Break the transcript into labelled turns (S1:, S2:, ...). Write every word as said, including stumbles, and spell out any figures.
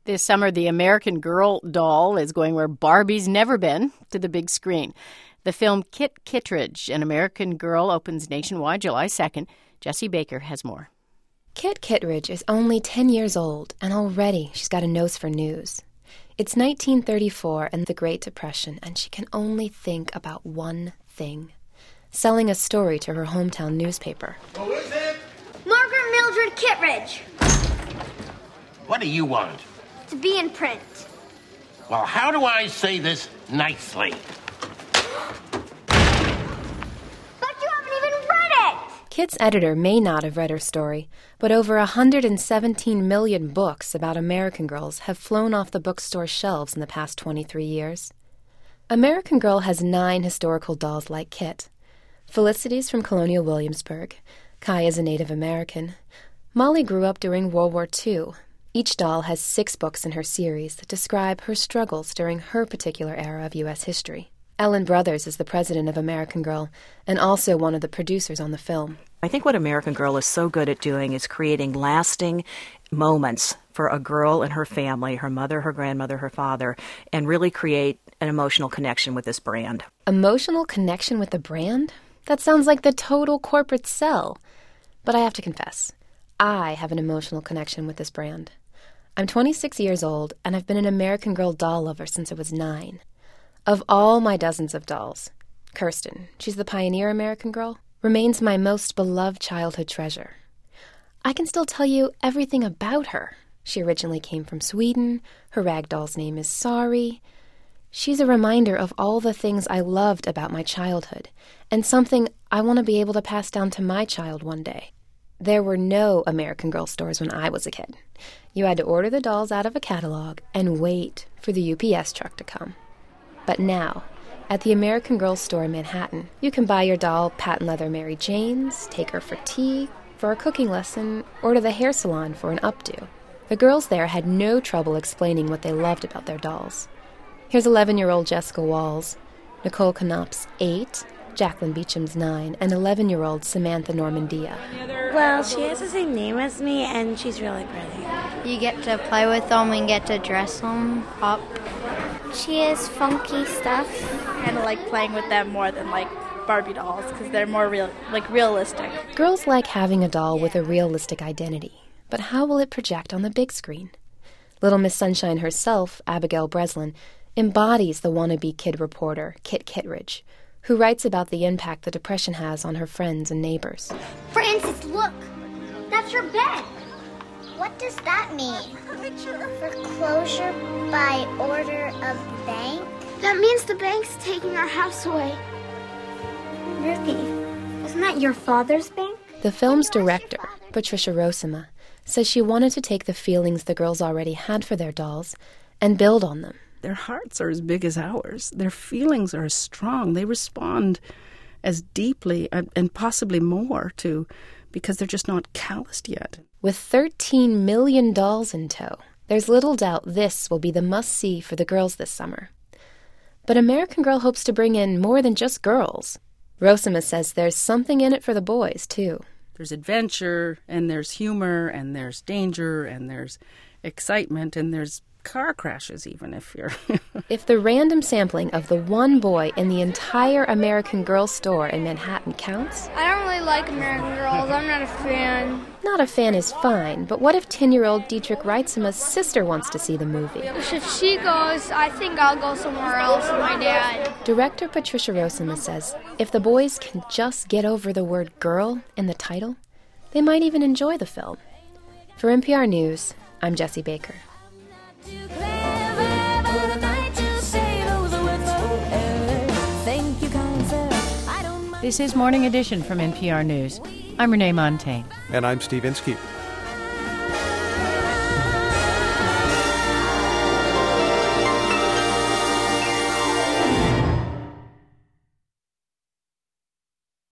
S1: This summer, the American Girl doll is going where Barbie's never been, to the big screen. The film Kit Kittredge, An American Girl, opens nationwide July second. Jesse Baker has more.
S2: Kit Kittredge is only ten years old, and already she's got a nose for news. It's nineteen thirty-four and the Great Depression, and she can only think about one thing: selling a story to her hometown newspaper.
S3: Who is it?
S4: Margaret Mildred Kittredge.
S3: What do you want?
S4: To be in print.
S3: Well, how do I say this nicely?
S4: But you haven't even read it!
S2: Kit's editor may not have read her story, but over one hundred seventeen million books about American Girls have flown off the bookstore shelves in the past twenty-three years. American Girl has nine historical dolls like Kit. Felicity's from colonial Williamsburg. Kai is a Native American. Molly grew up during World War Two. Each doll has six books in her series that describe her struggles during her particular era of U S history. Ellen Brothers is the president of American Girl and also one of the producers on the film.
S5: I think what American Girl is so good at doing is creating lasting moments for a girl and her family, her mother, her grandmother, her father, and really create an emotional connection with this brand.
S2: Emotional connection with the brand? That sounds like the total corporate sell. But I have to confess, I have an emotional connection with this brand. I'm twenty-six years old, and I've been an American Girl doll lover since I was nine. Of all my dozens of dolls, Kirsten, she's the pioneer American Girl, remains my most beloved childhood treasure. I can still tell you everything about her. She originally came from Sweden. Her rag doll's name is Sari. She's a reminder of all the things I loved about my childhood, and something I want to be able to pass down to my child one day. There were no American Girl stores when I was a kid. You had to order the dolls out of a catalog and wait for the U P S truck to come. But now, at the American Girl store in Manhattan, you can buy your doll patent leather Mary Jane's, take her for tea, for a cooking lesson, or to the hair salon for an updo. The girls there had no trouble explaining what they loved about their dolls. Here's eleven-year-old Jessica Walls, Nicole Knopf's eight, Jacqueline Beecham's nine, and eleven-year-old Samantha Normandia.
S6: Well, she has the same name as me, and she's really pretty.
S7: You get to play with them and get to dress them up.
S4: She has funky stuff.
S8: And I like playing with them more than like Barbie dolls because they're more real, like realistic.
S2: Girls like having a doll with a realistic identity, but how will it project on the big screen? Little Miss Sunshine herself, Abigail Breslin, embodies the wannabe kid reporter, Kit Kittredge, who writes about the impact the Depression has on her friends and neighbors.
S4: Francis, look! That's your bed! What does that mean? Foreclosure by order of the bank? That means the bank's taking our house away. Ruthie, isn't that your father's bank?
S2: The film's director, Patricia Rosema, says she wanted to take the feelings the girls already had for their dolls and build on them.
S9: Their hearts are as big as ours. Their feelings are as strong. They respond as deeply and possibly more to, because they're just not calloused yet.
S2: With thirteen million dolls in tow, there's little doubt this will be the must-see for the girls this summer. But American Girl hopes to bring in more than just girls. Rosema says there's something in it for the boys, too.
S9: There's adventure, and there's humor, and there's danger, and there's excitement, and there's car crashes even if you're...
S2: If the random sampling of the one boy in the entire American Girl store in Manhattan counts...
S7: I don't really like American Girls. I'm not a fan.
S2: Not a fan is fine, but what if ten-year-old Dietrich Reitzema's sister wants to see the movie?
S7: If she goes, I think I'll go somewhere else with my dad.
S2: Director Patricia Rosema says if the boys can just get over the word girl in the title, they might even enjoy the film. For N P R News, I'm Jesse Baker.
S1: This is Morning Edition from N P R News. I'm Renee Montaigne.
S10: And I'm Steve Inskeep.